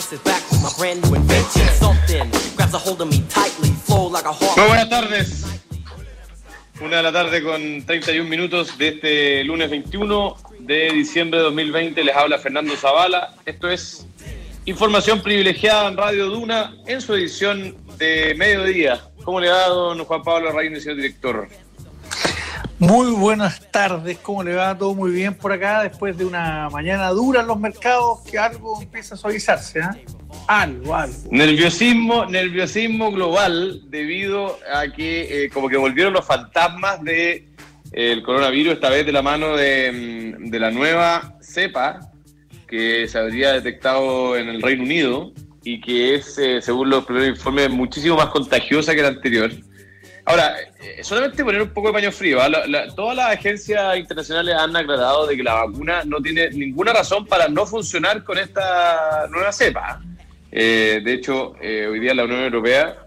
Muy buenas tardes. 1:00 con 31 minutos de este lunes 21 de diciembre de 2020. Les habla Fernando Zavala. Esto es Información Privilegiada en Radio Duna en su edición de mediodía. ¿Cómo le va, don Juan Pablo Larraín, señor director? Muy buenas tardes, ¿cómo le va? Todo muy bien por acá, después de una mañana dura en los mercados, que algo empieza a suavizarse, ¿eh? Algo. Nerviosismo global debido a que como que volvieron los fantasmas de el coronavirus, esta vez de la mano de la nueva cepa que se habría detectado en el Reino Unido y que es, según los primeros informes, muchísimo más contagiosa que la anterior. Ahora, solamente poner un poco de paño frío, ¿eh? Todas las agencias internacionales han aclarado de que la vacuna no tiene ninguna razón para no funcionar con esta nueva cepa. De hecho, hoy día la Unión Europea,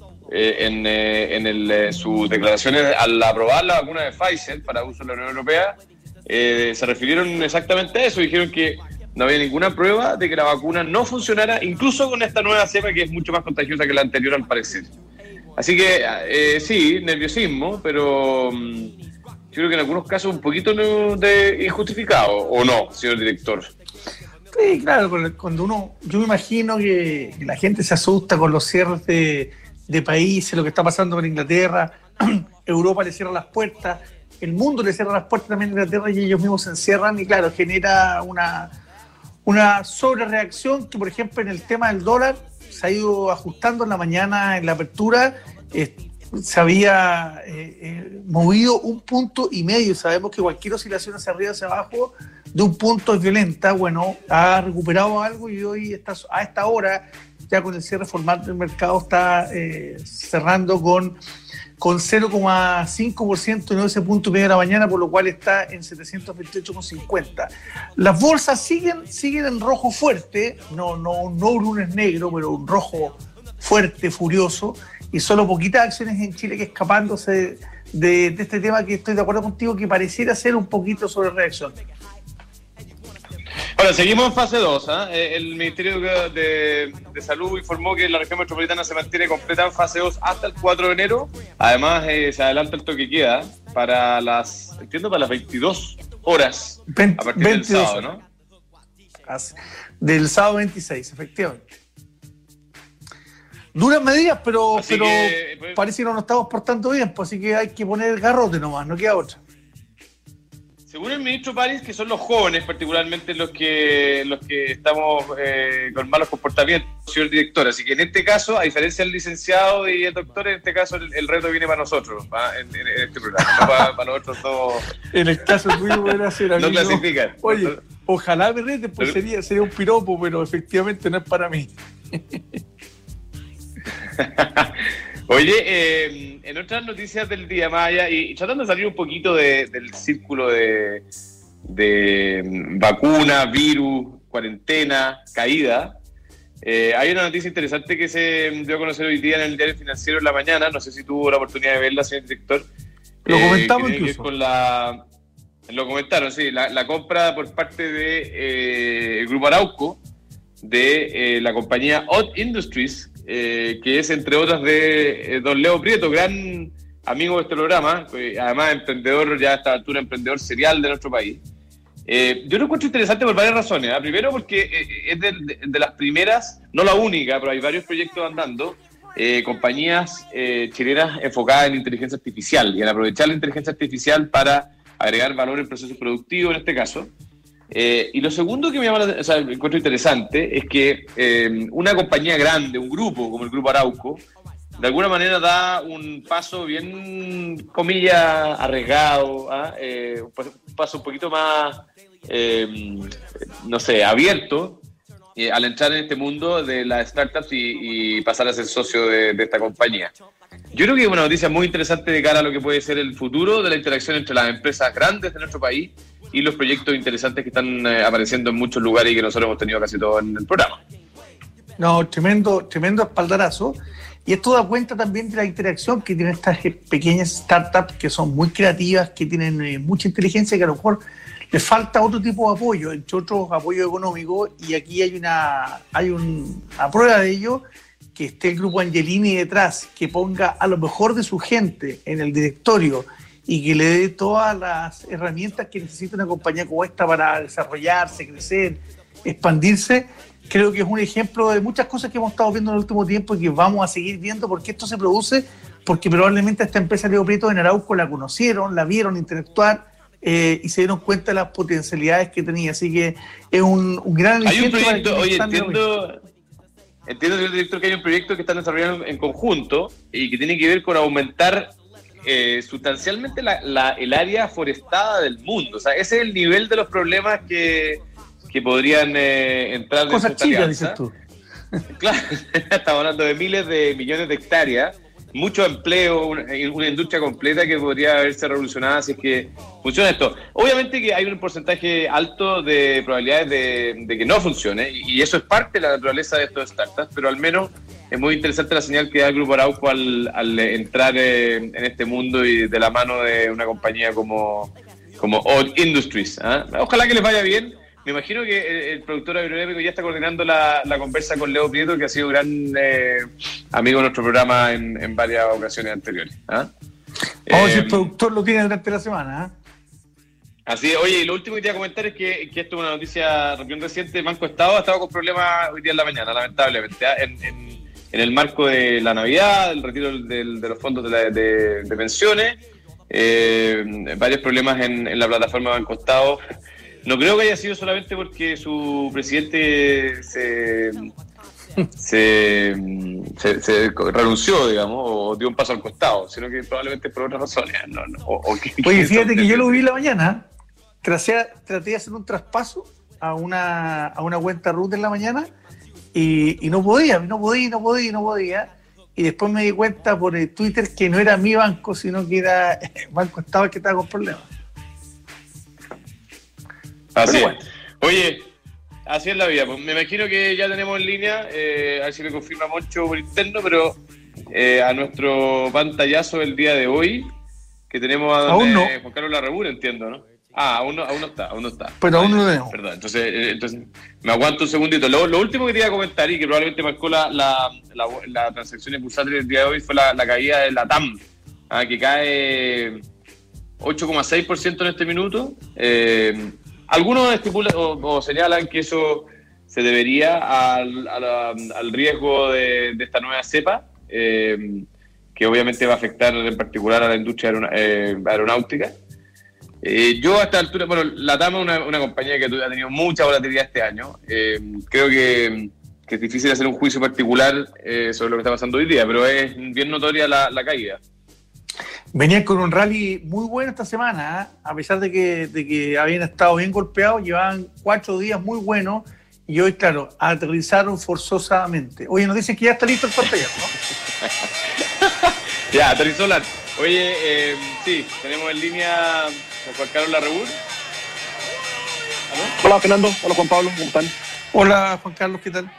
en sus declaraciones al aprobar la vacuna de Pfizer para uso en la Unión Europea, se refirieron exactamente a eso. Dijeron que no había ninguna prueba de que la vacuna no funcionara, incluso con esta nueva cepa que es mucho más contagiosa que la anterior al parecer. Así que sí, nerviosismo, pero yo creo que en algunos casos un poquito de injustificado, ¿o no, señor director? Sí, claro, cuando yo me imagino que la gente se asusta con los cierres de países, lo que está pasando con Inglaterra, Europa le cierra las puertas, el mundo le cierra las puertas también a Inglaterra y ellos mismos se encierran y claro, genera una sobrereacción que, por ejemplo, en el tema del dólar se ha ido ajustando en la mañana, en la apertura, se había movido 1,5 puntos. Sabemos que cualquier oscilación hacia arriba o hacia abajo de 1 punto es violenta. Bueno, ha recuperado algo y hoy a esta hora, ya con el cierre formal del mercado, está cerrando con 0,5% en 9,5 de la mañana, por lo cual está en 728,50. Las bolsas siguen en rojo fuerte, no un lunes negro, pero un rojo fuerte, furioso, y solo poquitas acciones en Chile que escapándose de este tema, que estoy de acuerdo contigo, que pareciera ser un poquito sobre reacción. Bueno, seguimos en fase 2. El Ministerio de Salud informó que la región metropolitana se mantiene completa en fase 2 hasta el 4 de enero. Además, se adelanta el toque queda para las 22 horas a partir del sábado, ¿no? Del sábado 26, efectivamente. Duras medidas, pero parece que no nos estamos portando bien, pues así que hay que poner el garrote nomás, no queda otra. Según el ministro París, que son los jóvenes particularmente los que estamos con malos comportamientos, señor director. Así que en este caso, a diferencia del licenciado y el doctor, en este caso el reto viene para nosotros, en este programa, no para los otros dos. En el caso tuyo pueden hacer a mí. No clasifican. Oye, ojalá me rete, pues sería un piropo, pero efectivamente no es para mí. Oye, en otras noticias del día, Maya, y tratando de salir un poquito del círculo de vacuna, virus, cuarentena, caída, hay una noticia interesante que se dio a conocer hoy día en el Diario Financiero en la mañana. No sé si tuvo la oportunidad de verla, señor director. Lo comentamos incluso. Lo comentaron, sí, la compra por parte de el Grupo Arauco de la compañía Odd Industries, que es entre otras de don Leo Prieto, gran amigo de este programa, además emprendedor, ya a esta altura emprendedor serial de nuestro país. Yo lo encuentro interesante por varias razones. Primero porque es de las primeras, no la única, pero hay varios proyectos andando, compañías chilenas enfocadas en inteligencia artificial y en aprovechar la inteligencia artificial para agregar valor en procesos productivos en este caso. Y lo segundo que me encuentro interesante es que una compañía grande, un grupo como el Grupo Arauco, de alguna manera da un paso bien, comillas, arriesgado, un paso un poquito más, abierto, al entrar en este mundo de las startups y pasar a ser socio de esta compañía. Yo creo que es una noticia muy interesante de cara a lo que puede ser el futuro de la interacción entre las empresas grandes de nuestro país y los proyectos interesantes que están apareciendo en muchos lugares y que nosotros hemos tenido casi todo en el programa. No, tremendo espaldarazo. Y esto da cuenta también de la interacción que tienen estas pequeñas startups que son muy creativas, que tienen mucha inteligencia, que a lo mejor Le falta otro tipo de apoyo, entre otros apoyo económico, y aquí hay una prueba de ello, que esté el grupo Angelini detrás, que ponga a lo mejor de su gente en el directorio y que le dé todas las herramientas que necesita una compañía como esta para desarrollarse, crecer, expandirse. Creo que es un ejemplo de muchas cosas que hemos estado viendo en el último tiempo y que vamos a seguir viendo, porque esto se produce porque probablemente a esta empresa Leo Prieto en Arauco la conocieron, la vieron interactuar y se dieron cuenta de las potencialidades que tenía. Así que es un gran ejemplo. Hay un proyecto, oye, entiendo, señor director, que hay un proyecto que están desarrollando en conjunto y que tiene que ver con aumentar sustancialmente el área forestada del mundo. O sea, ese es el nivel de los problemas que podrían entrar dentro de esta alianza. Dices tú. Claro, estamos hablando de miles de millones de hectáreas, mucho empleo, una industria completa que podría haberse revolucionado si es que funciona esto. Obviamente que hay un porcentaje alto de probabilidades de que no funcione, y eso es parte de la naturaleza de estos startups, pero al menos es muy interesante la señal que da el Grupo Arauco al entrar en este mundo y de la mano de una compañía como Odd Industries. Ojalá que les vaya bien. Me imagino que el productor agroeléctrico ya está coordinando la conversa con Leo Prieto, que ha sido gran amigo de nuestro programa en varias ocasiones anteriores. Vamos a ver si el productor lo tiene durante la semana. Así es. Oye, y lo último que te iba a comentar es que esto es una noticia bien reciente. Banco Estado ha estado con problemas hoy día en la mañana, lamentablemente. En el marco de la Navidad, el retiro de los fondos de pensiones, varios problemas en la plataforma Banco Estado. No creo que haya sido solamente porque su presidente se renunció, digamos, o dio un paso al costado, sino que probablemente por otras razones. Oye, fíjate que yo lo vi en la mañana, traté de hacer un traspaso a una cuenta root en la mañana y no podía. Y después me di cuenta por el Twitter que no era mi banco, sino que era Banco Estado el que estaba con problemas. Así es. Oye, así es la vida. Pues me imagino que ya tenemos en línea, a ver si me confirma Moncho por interno, pero a nuestro pantallazo del día de hoy, que tenemos a Juan Carlos Larrebur, entiendo, ¿no? Aún no está. Pero aún no lo tenemos. Perdón, entonces me aguanto un segundito. Lo último que te iba a comentar y que probablemente marcó la transacción bursátil del día de hoy fue la caída de la TAM, que cae 8,6% en este minuto. Algunos estipulan o señalan que eso se debería al riesgo de esta nueva cepa, que obviamente va a afectar en particular a la industria aeronáutica. Yo a esta altura, bueno, la TAM es una compañía que ha tenido mucha volatilidad este año. Creo que es difícil hacer un juicio particular sobre lo que está pasando hoy día, pero es bien notoria la caída. Venían con un rally muy bueno esta semana, a pesar de que habían estado bien golpeados, llevaban 4 días muy buenos y hoy, claro, aterrizaron forzosamente. Oye, nos dicen que ya está listo el pantalla, ¿no? Ya, aterrizó la... Oye, sí, tenemos en línea a Juan Carlos Larrebur. Hola, Fernando. Hola, Juan Pablo. ¿Cómo están? Hola, Juan Carlos. ¿Qué tal?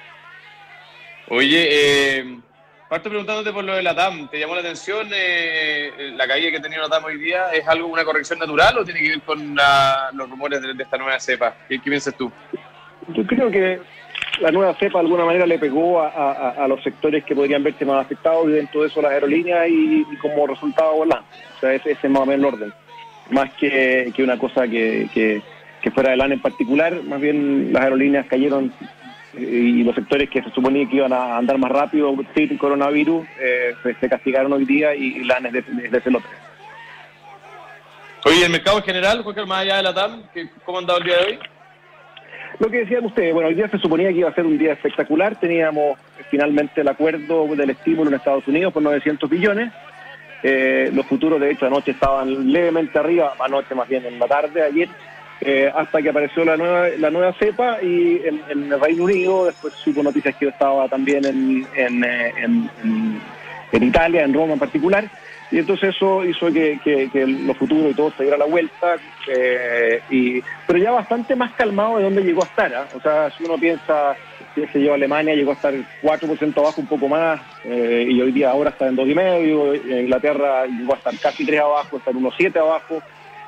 Oye, parto preguntándote por lo de la TAM. ¿Te llamó la atención la caída que ha tenido la TAM hoy día? ¿Es algo, una corrección natural o tiene que ver con los rumores de esta nueva cepa? ¿Qué piensas tú? Yo creo que la nueva cepa de alguna manera le pegó a los sectores que podrían verse más afectados, y dentro de eso las aerolíneas y como resultado volando. O sea, ese es más o menos el orden. Más que una cosa que fuera del ANE en particular, más bien las aerolíneas cayeron y los sectores que se suponía que iban a andar más rápido sin coronavirus se castigaron hoy día y la ANE es de ese lote. Oye, el mercado en general, Jorge, más allá de la TAM, ¿cómo ha andado el día de hoy? Lo que decían ustedes, bueno, hoy día se suponía que iba a ser un día espectacular, teníamos finalmente el acuerdo del estímulo en Estados Unidos por 900 billones, los futuros de hecho anoche estaban levemente arriba, anoche más bien en la tarde, ayer, hasta que apareció la nueva cepa y en el Reino Unido, después supo noticias que yo estaba también en Italia, en Roma en particular, y entonces eso hizo que los futuros y todo se diera la vuelta, pero ya bastante más calmado de donde llegó a estar, ¿eh? O sea, si uno piensa que se llevó a Alemania, llegó a estar 4% abajo, un poco más, y hoy día ahora está en 2,5%, Inglaterra llegó a estar casi 3 abajo, está en 1,7 abajo,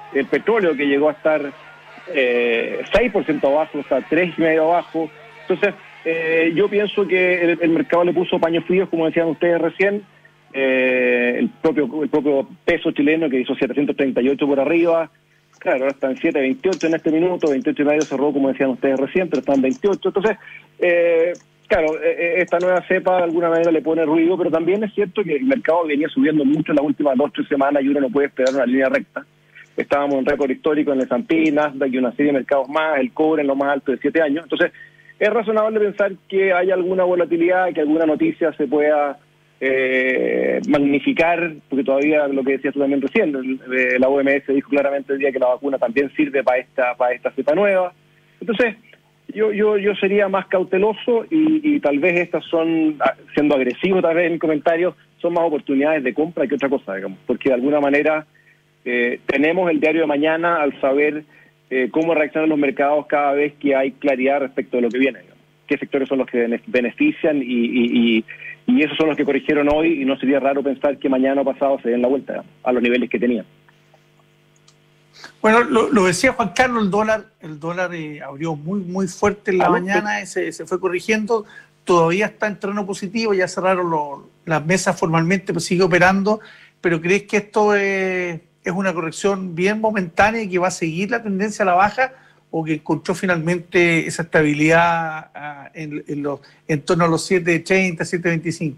el petróleo que llegó a estar 6% abajo, o sea, 3,5% abajo. Entonces, yo pienso que el mercado le puso paños fríos, como decían ustedes recién. El propio peso chileno que hizo 738 por arriba, claro, ahora está en 7.28 en este minuto, 28,5 cerró, como decían ustedes recién, pero está en 28. Entonces, claro, esta nueva cepa de alguna manera le pone ruido, pero también es cierto que el mercado venía subiendo mucho en las últimas 2 o 3 semanas y uno no puede esperar una línea recta. Estábamos en récord histórico en el S&P, Nasdaq y una serie de mercados más, el cobre en lo más alto de 7 años. Entonces, es razonable pensar que haya alguna volatilidad, que alguna noticia se pueda magnificar, porque todavía lo que decías tú también recién, la OMS dijo claramente el día que la vacuna también sirve para esta cepa nueva. Entonces, yo sería más cauteloso y tal vez estas son, siendo agresivo tal vez en mis comentarios, son más oportunidades de compra que otra cosa, digamos, porque de alguna manera tenemos el diario de mañana al saber cómo reaccionan los mercados cada vez que hay claridad respecto de lo que viene, digamos. Qué sectores son los que benefician y esos son los que corrigieron hoy, y no sería raro pensar que mañana o pasado se den la vuelta, digamos, a los niveles que tenían. Bueno, lo decía Juan Carlos, el dólar abrió muy fuerte en la mañana, se fue corrigiendo, todavía está en terreno positivo, ya cerraron las mesas formalmente, pero sigue operando. ¿Pero crees que esto es una corrección bien momentánea y que va a seguir la tendencia a la baja, o que encontró finalmente esa estabilidad en torno a los 7.30, 7.25?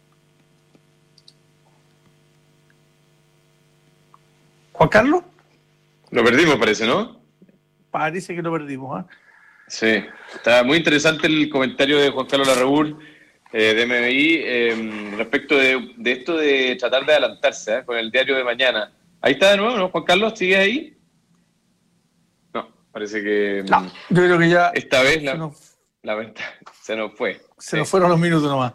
¿Juan Carlos? Lo perdimos, parece, ¿no? Parece que lo perdimos, ¿eh? Sí, está muy interesante el comentario de Juan Carlos Larraúl, de MBI, respecto de esto de tratar de adelantarse con el diario de mañana. Ahí está de nuevo, ¿no? Juan Carlos, ¿sigues ahí? No, parece que... No, yo creo que ya... Esta vez la venta se nos fue. Se nos fueron los minutos nomás.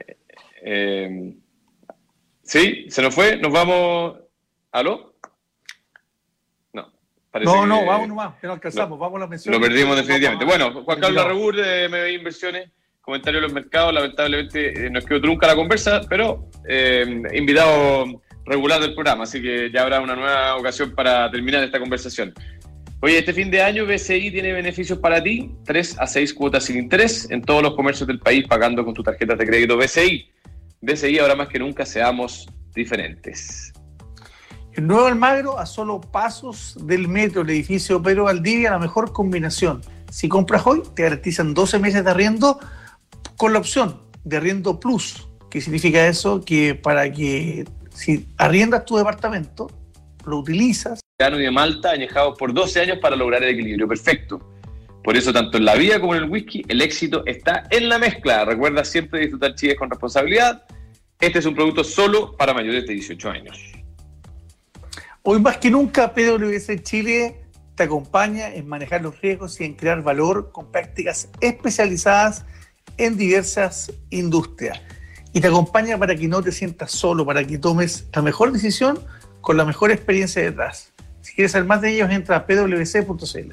Sí, se nos fue, nos vamos... ¿Aló? No, parece que... No, vamos nomás, que no alcanzamos, vamos a la mención. Lo perdimos definitivamente. Bueno, Juan Carlos Larraúl de MBI Inversiones, comentario de los mercados, lamentablemente nos quedó trunca la conversa, pero invitado regular del programa, así que ya habrá una nueva ocasión para terminar esta conversación. Oye, este fin de año BCI tiene beneficios para ti, 3 a 6 cuotas sin interés en todos los comercios del país pagando con tu tarjeta de crédito BCI. BCI, ahora más que nunca, seamos diferentes. El nuevo Almagro, a solo pasos del metro, el edificio Pedro Valdivia, la mejor combinación. Si compras hoy, te garantizan 12 meses de arriendo con la opción de arriendo plus. ¿Qué significa eso? Que para que si arriendas tu departamento, lo utilizas. Y de Malta, añejados por 12 años para lograr el equilibrio perfecto. Por eso, tanto en la vida como en el whisky, el éxito está en la mezcla. Recuerda siempre disfrutar chiles con responsabilidad. Este es un producto solo para mayores de 18 años. Hoy más que nunca, PwC Chile te acompaña en manejar los riesgos y en crear valor con prácticas especializadas en diversas industrias. Y te acompaña para que no te sientas solo, para que tomes la mejor decisión con la mejor experiencia detrás. Si quieres saber más de ellos, entra a pwc.cl.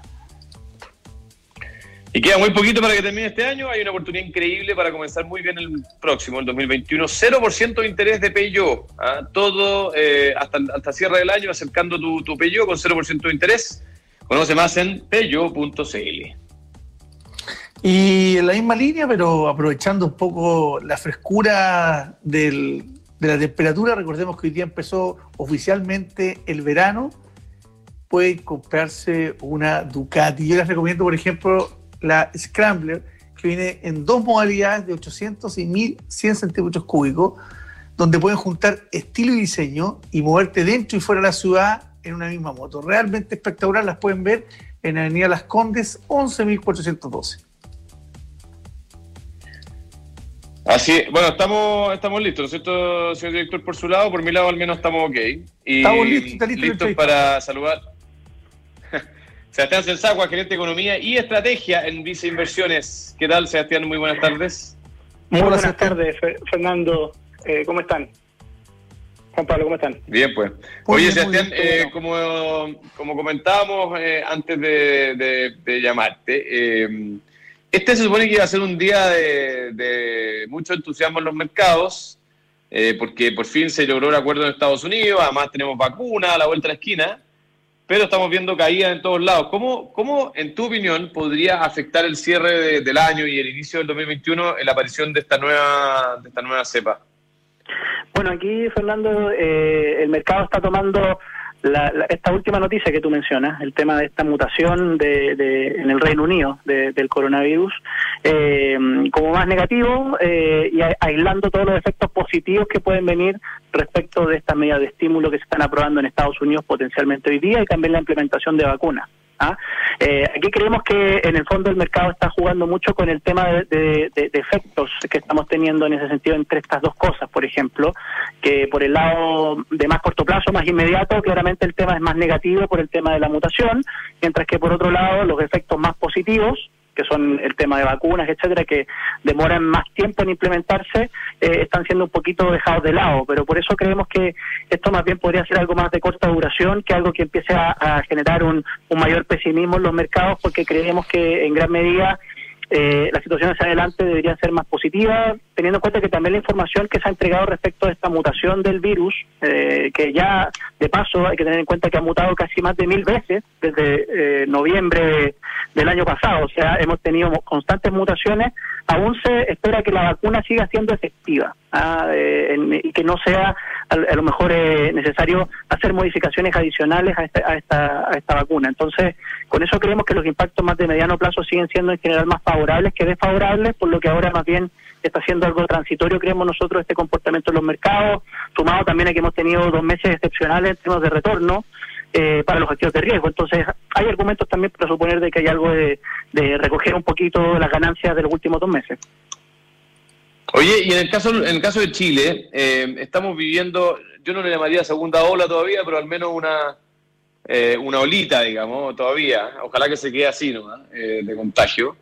Y queda muy poquito para que termine este año. Hay una oportunidad increíble para comenzar muy bien el próximo, el 2021. 0% de interés de Peugeot. Todo hasta cierre del año, acercando tu Peugeot con 0% de interés. Conoce más en peugeot.cl. Y en la misma línea, pero aprovechando un poco la frescura de la temperatura, recordemos que hoy día empezó oficialmente el verano. Pueden comprarse una Ducati. Yo les recomiendo, por ejemplo, la Scrambler, que viene en 2 modalidades de 800 y 1100 centímetros cúbicos, donde pueden juntar estilo y diseño y moverte dentro y fuera de la ciudad en una misma moto. Realmente espectacular, las pueden ver en Avenida Las Condes, 11.412. Así, bueno, estamos listos, ¿no es cierto, señor director? Por su lado, por mi lado al menos estamos ok. Y estamos listos para saludar. Sebastián Sensacua, gerente de Economía y Estrategia en Vice Inversiones. ¿Qué tal, Sebastián? Muy buenas tardes. Muy buenas tardes, Fernando. ¿Cómo están? Juan Pablo, ¿cómo están? Bien, pues. Oye, Sebastián, como comentábamos antes de llamarte, este se supone que iba a ser un día de mucho entusiasmo en los mercados, porque por fin se logró el acuerdo en Estados Unidos, además tenemos vacuna a la vuelta de la esquina. pero estamos viendo caídas en todos lados. ¿Cómo, en tu opinión, podría afectar el cierre del año y el inicio del 2021 en la aparición de esta nueva cepa? Bueno, aquí, Fernando, el mercado está tomando esta última noticia que tú mencionas, el tema de esta mutación en el Reino Unido del coronavirus, como más negativo y aislando todos los efectos positivos que pueden venir respecto de estas medidas de estímulo que se están aprobando en Estados Unidos potencialmente hoy día y también la implementación de vacunas. Aquí creemos que en el fondo el mercado está jugando mucho con el tema de efectos que estamos teniendo en ese sentido entre estas dos cosas, por ejemplo, que por el lado de más corto plazo, más inmediato, claramente el tema es más negativo por el tema de la mutación, mientras que por otro lado los efectos más positivos, que son el tema de vacunas, etcétera, que demoran más tiempo en implementarse, están siendo un poquito dejados de lado, pero por eso creemos que esto más bien podría ser algo más de corta duración que algo que empiece a generar un mayor pesimismo en los mercados, porque creemos que en gran medida la situación hacia adelante debería ser más positiva, teniendo en cuenta que también la información que se ha entregado respecto a esta mutación del virus, que ya de paso hay que tener en cuenta que ha mutado casi más de 1000 veces desde noviembre del año pasado, o sea, hemos tenido constantes mutaciones, aún se espera que la vacuna siga siendo efectiva y que no sea a lo mejor necesario hacer modificaciones adicionales a esta vacuna. Entonces, con eso creemos que los impactos más de mediano plazo siguen siendo en general más favorables que desfavorables, por lo que ahora más bien está siendo algo transitorio, creemos nosotros, este comportamiento en los mercados, sumado también a que hemos tenido 2 meses excepcionales en términos de retorno para los activos de riesgo. Entonces, hay argumentos también para suponer de que hay algo de recoger un poquito las ganancias de los últimos 2 meses. Oye, y en el caso de Chile, estamos viviendo, yo no le llamaría segunda ola todavía, pero al menos una olita, digamos, todavía. Ojalá que se quede así, ¿no? De contagio.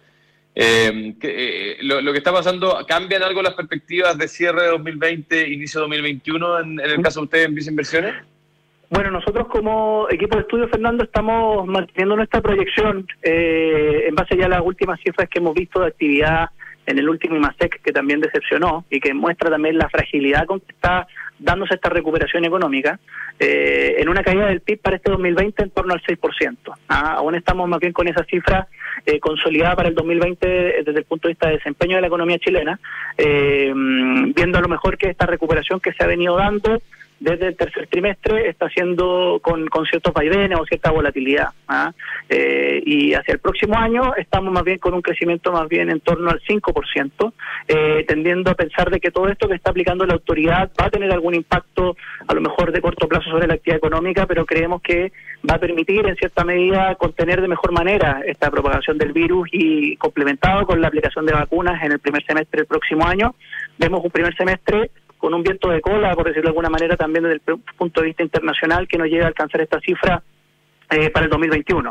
Lo que está pasando, ¿cambian algo las perspectivas de cierre de 2020, inicio de 2021 en el caso de ustedes en Visa Inversiones? Bueno, nosotros como equipo de estudio, Fernando, estamos manteniendo nuestra proyección en base ya a las últimas cifras que hemos visto de actividad en el último IMASEC, que también decepcionó y que muestra también la fragilidad con que está dándose esta recuperación económica, en una caída del PIB para este 2020 en torno al 6%. Aún estamos más bien con esa cifra consolidada para el 2020 desde el punto de vista de desempeño de la economía chilena, viendo a lo mejor que esta recuperación que se ha venido dando desde el tercer trimestre está haciendo con ciertos vaivenes o cierta volatilidad. Y hacia el próximo año estamos más bien con un crecimiento más bien en torno al 5%, tendiendo a pensar de que todo esto que está aplicando la autoridad va a tener algún impacto a lo mejor de corto plazo sobre la actividad económica, pero creemos que va a permitir en cierta medida contener de mejor manera esta propagación del virus, y complementado con la aplicación de vacunas en el primer semestre del próximo año, vemos un primer semestre con un viento de cola, por decirlo de alguna manera, también desde el punto de vista internacional, que nos llegue a alcanzar esta cifra para el 2021.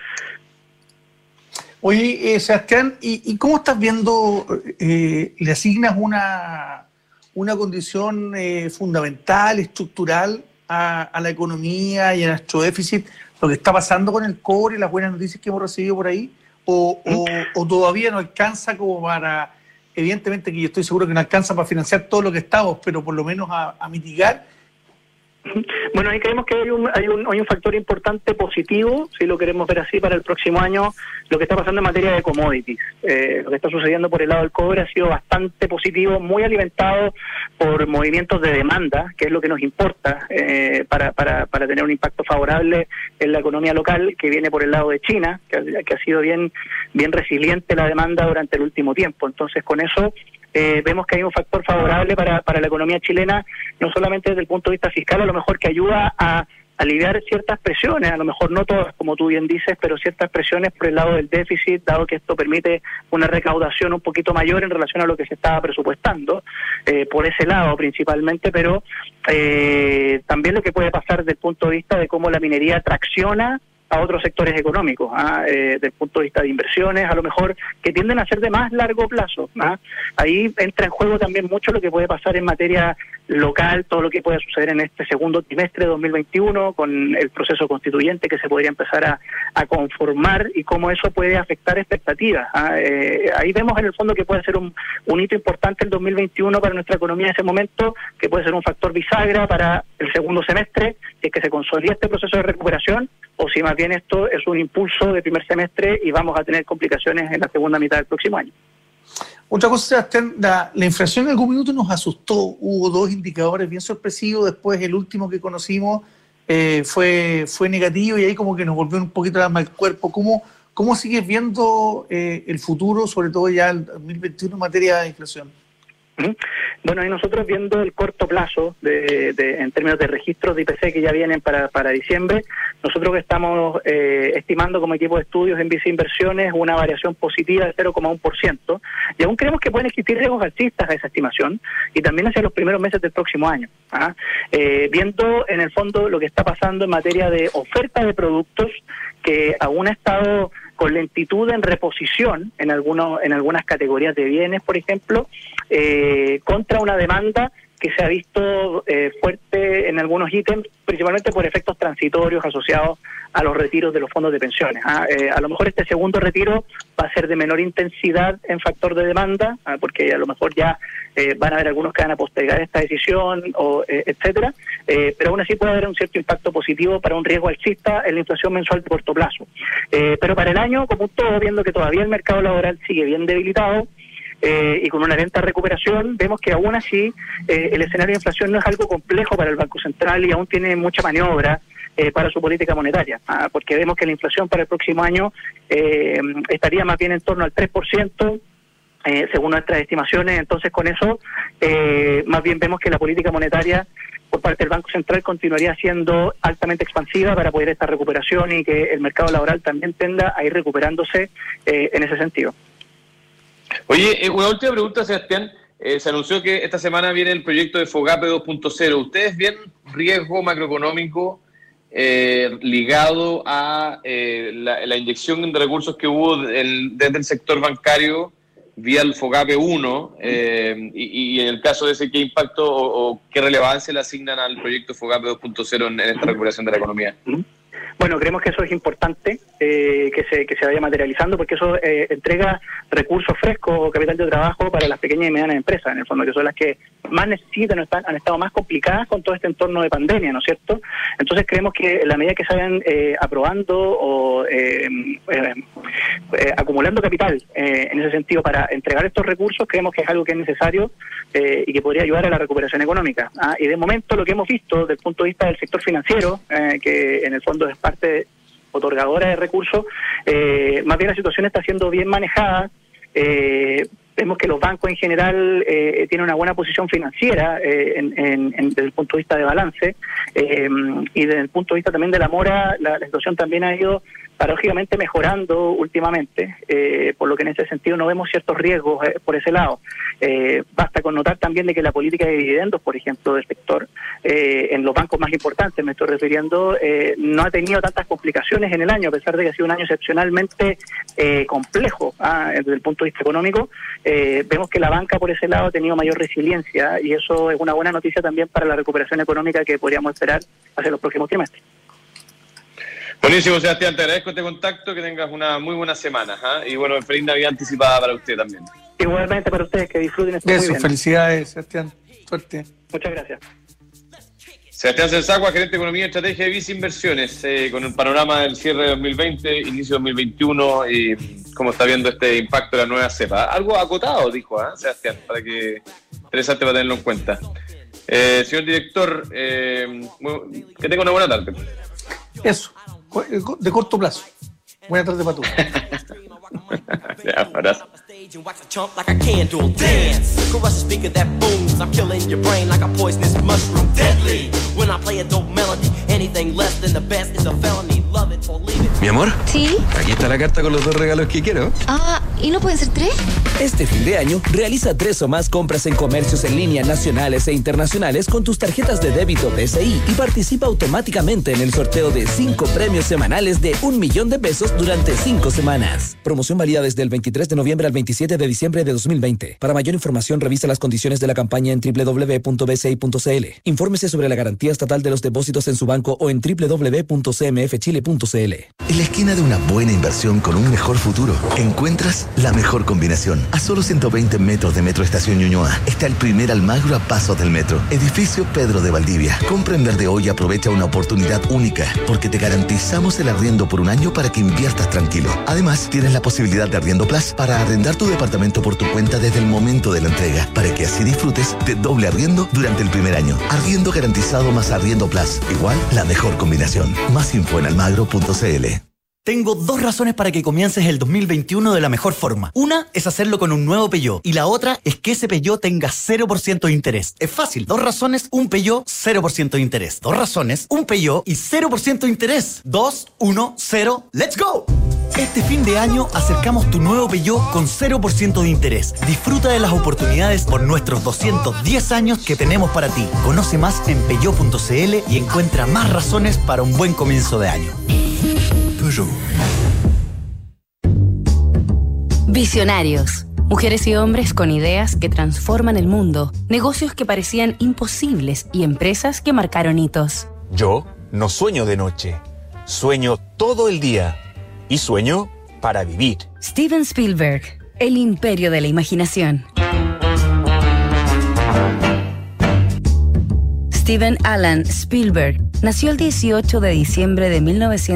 Oye, Sebastián, ¿y cómo estás viendo, le asignas una condición fundamental, estructural a la economía y a nuestro déficit, lo que está pasando con el cobre y las buenas noticias que hemos recibido por ahí? ¿O todavía no alcanza como para... Evidentemente que yo estoy seguro que no alcanza para financiar todo lo que estamos, pero por lo menos a mitigar? Bueno, ahí creemos que hay un factor importante positivo, si lo queremos ver así, para el próximo año, lo que está pasando en materia de commodities. Lo que está sucediendo por el lado del cobre ha sido bastante positivo, muy alimentado por movimientos de demanda, que es lo que nos importa para tener un impacto favorable en la economía local, que viene por el lado de China, que ha sido bien resiliente la demanda durante el último tiempo. Entonces, con eso vemos que hay un factor favorable para la economía chilena, no solamente desde el punto de vista fiscal, a lo mejor que ayuda a aliviar ciertas presiones, a lo mejor no todas, como tú bien dices, pero ciertas presiones por el lado del déficit, dado que esto permite una recaudación un poquito mayor en relación a lo que se estaba presupuestando, por ese lado principalmente, pero también lo que puede pasar desde el punto de vista de cómo la minería tracciona a otros sectores económicos, desde el punto de vista de inversiones, a lo mejor que tienden a ser de más largo plazo. Ahí entra en juego también mucho lo que puede pasar en materia local, todo lo que pueda suceder en este segundo trimestre de 2021, con el proceso constituyente que se podría empezar a conformar y cómo eso puede afectar expectativas. Ahí vemos en el fondo que puede ser un hito importante el 2021 para nuestra economía en ese momento, que puede ser un factor bisagra para el segundo semestre, si es que se consolida este proceso de recuperación, o si más bien esto es un impulso de primer semestre y vamos a tener complicaciones en la segunda mitad del próximo año. Otra cosa, Sebastián, la inflación en algún minuto nos asustó. Hubo 2 indicadores bien sorpresivos. Después el último que conocimos fue negativo y ahí como que nos volvió un poquito la alma al cuerpo. ¿Cómo sigues viendo el futuro, sobre todo ya el 2021 en materia de inflación? Bueno, ahí nosotros viendo el corto plazo en términos de registros de IPC que ya vienen para diciembre, nosotros que estamos estimando como equipo de estudios en Visa Inversiones una variación positiva de 0,1%, y aún creemos que pueden existir riesgos alcistas a esa estimación y también hacia los primeros meses del próximo año. Viendo en el fondo lo que está pasando en materia de oferta de productos que aún ha estado con lentitud en reposición en algunas categorías de bienes, por ejemplo, contra una demanda que se ha visto fuerte en algunos ítems, principalmente por efectos transitorios asociados a los retiros de los fondos de pensiones. A lo mejor este segundo retiro va a ser de menor intensidad en factor de demanda, porque a lo mejor ya van a haber algunos que van a postergar esta decisión, etcétera, pero aún así puede haber un cierto impacto positivo para un riesgo alcista en la inflación mensual de corto plazo. Pero para el año, como todo, viendo que todavía el mercado laboral sigue bien debilitado, y con una lenta recuperación, vemos que aún así el escenario de inflación no es algo complejo para el Banco Central y aún tiene mucha maniobra para su política monetaria, porque vemos que la inflación para el próximo año estaría más bien en torno al 3%, según nuestras estimaciones. Entonces con eso más bien vemos que la política monetaria por parte del Banco Central continuaría siendo altamente expansiva para poder esta recuperación y que el mercado laboral también tenda a ir recuperándose en ese sentido. Oye, una última pregunta, Sebastián. Se anunció que esta semana viene el proyecto de FOGAPE 2.0. ¿Ustedes ven riesgo macroeconómico ligado a la inyección de recursos que hubo desde el sector bancario vía el FOGAPE 1? Y en el caso de ese, ¿qué impacto o qué relevancia le asignan al proyecto FOGAPE 2.0 en esta recuperación de la economía? Bueno, creemos que eso es importante, que se vaya materializando, porque eso entrega recursos frescos o capital de trabajo para las pequeñas y medianas empresas, en el fondo, que son las que más necesitan o han estado más complicadas con todo este entorno de pandemia, ¿no es cierto? Entonces creemos que en la medida que se vayan aprobando o acumulando capital en ese sentido para entregar estos recursos, creemos que es algo que es necesario y que podría ayudar a la recuperación económica. Y de momento lo que hemos visto desde el punto de vista del sector financiero, que en el fondo es parte otorgadora de recursos, más bien la situación está siendo bien manejada. Vemos que los bancos en general tienen una buena posición financiera desde el punto de vista de balance, y desde el punto de vista también de la mora, la situación también ha ido paradójicamente mejorando últimamente, por lo que en ese sentido no vemos ciertos riesgos por ese lado. Basta con notar también de que la política de dividendos, por ejemplo, del sector, en los bancos más importantes, me estoy refiriendo, no ha tenido tantas complicaciones en el año, a pesar de que ha sido un año excepcionalmente complejo desde el punto de vista económico. Vemos que la banca por ese lado ha tenido mayor resiliencia y eso es una buena noticia también para la recuperación económica que podríamos esperar hacia los próximos trimestres. Buenísimo, Sebastián, te agradezco este contacto, que tengas una muy buena semana, y bueno, feliz Navidad anticipada para usted también. Igualmente para ustedes, que disfruten esto muy bien. Felicidades, Sebastián, suerte. Muchas gracias. Sebastián Sensacua, gerente de Economía y Estrategia de Visa Inversiones, con el panorama del cierre de 2020, inicio de 2021 y cómo está viendo este impacto de la nueva cepa. Algo acotado, dijo Sebastián, para que interesante para tenerlo en cuenta. Señor director, que tenga una buena tarde. Eso, de corto plazo. Buena tarde para tú. Ya, abrazo. And wax a chump like a candle dance. Crush the speaker that booms. I'm killing your brain like a poisonous mushroom. Deadly. When I play a dope melody, anything less than the best is a felony. Love it or leave it. Mi amor. ¿Sí? Aquí está la carta con los 2 regalos que quiero. ¿Y no pueden ser 3? Este fin de año, realiza 3 o más compras en comercios en línea nacionales e internacionales con tus tarjetas de débito BCI y participa automáticamente en el sorteo de 5 premios semanales de $1.000.000 durante 5 semanas. Promoción válida desde el 23 de noviembre al 27 de diciembre de 2020. Para mayor información, revisa las condiciones de la campaña en www.bci.cl. Infórmese sobre la garantía estatal de los depósitos en su banco o en www.cmfchile.cl. En la esquina de una buena inversión con un mejor futuro, encuentras la mejor combinación. A solo 120 metros de Metro Estación Ñuñoa está el primer Almagro a pasos del metro. Edificio Pedro de Valdivia. Compra en verde hoy y aprovecha una oportunidad única, porque te garantizamos el arriendo por un año para que inviertas tranquilo. Además, tienes la posibilidad de Arriendo Plus para arrendar tu departamento por tu cuenta desde el momento de la entrega, para que así disfrutes de doble arriendo durante el primer año. Arriendo garantizado más Arriendo Plus. Igual, la mejor combinación. Más info en almagro.cl. Tengo 2 razones para que comiences el 2021 de la mejor forma. Una es hacerlo con un nuevo Peugeot y la otra es que ese Peugeot tenga 0% de interés. Es fácil. 2 razones, un Peugeot, 0% de interés. 2 razones, un Peugeot y 0% de interés. 2, 1, 0, ¡let's go! Este fin de año acercamos tu nuevo Peugeot con 0% de interés. Disfruta de las oportunidades por nuestros 210 años que tenemos para ti. Conoce más en peugeot.cl y encuentra más razones para un buen comienzo de año. Peugeot. Visionarios. Mujeres y hombres con ideas que transforman el mundo, negocios que parecían imposibles y empresas que marcaron hitos. Yo no sueño de noche, sueño todo el día y sueño para vivir. Steven Spielberg, el imperio de la imaginación. Steven Alan Spielberg nació el 18 de diciembre de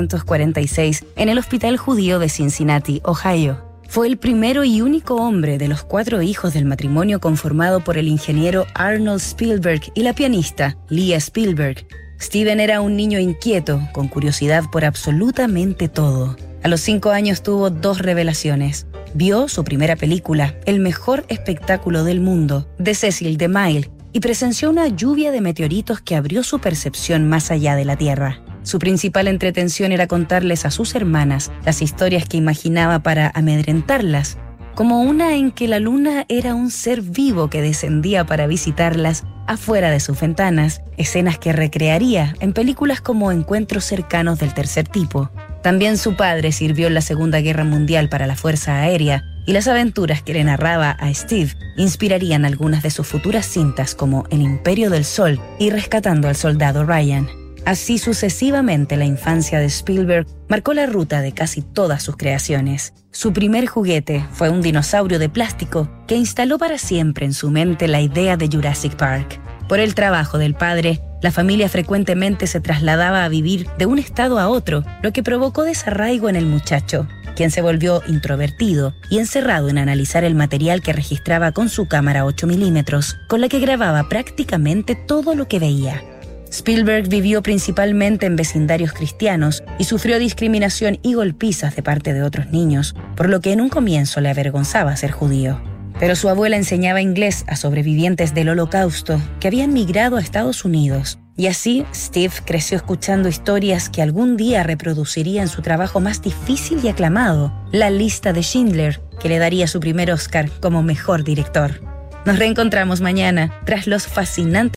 1946 en el Hospital Judío de Cincinnati, Ohio. Fue el primero y único hombre de los 4 hijos del matrimonio conformado por el ingeniero Arnold Spielberg y la pianista Leah Spielberg. Steven era un niño inquieto, con curiosidad por absolutamente todo. A los 5 años tuvo 2 revelaciones. Vio su primera película, El mejor espectáculo del mundo, de Cecil DeMille, y presenció una lluvia de meteoritos que abrió su percepción más allá de la Tierra. Su principal entretención era contarles a sus hermanas las historias que imaginaba para amedrentarlas, como una en que la luna era un ser vivo que descendía para visitarlas afuera de sus ventanas, escenas que recrearía en películas como Encuentros cercanos del tercer tipo. También su padre sirvió en la Segunda Guerra Mundial para la Fuerza Aérea, y las aventuras que le narraba a Steve inspirarían algunas de sus futuras cintas como El Imperio del Sol y Rescatando al Soldado Ryan. Así sucesivamente, la infancia de Spielberg marcó la ruta de casi todas sus creaciones. Su primer juguete fue un dinosaurio de plástico que instaló para siempre en su mente la idea de Jurassic Park. Por el trabajo del padre, la familia frecuentemente se trasladaba a vivir de un estado a otro, lo que provocó desarraigo en el muchacho, quien se volvió introvertido y encerrado en analizar el material que registraba con su cámara 8 milímetros, con la que grababa prácticamente todo lo que veía. Spielberg vivió principalmente en vecindarios cristianos y sufrió discriminación y golpizas de parte de otros niños, por lo que en un comienzo le avergonzaba ser judío. Pero su abuela enseñaba inglés a sobrevivientes del Holocausto que habían migrado a Estados Unidos. Y así, Steve creció escuchando historias que algún día reproduciría en su trabajo más difícil y aclamado, La Lista de Schindler, que le daría su primer Oscar como mejor director. Nos reencontramos mañana tras los fascinantes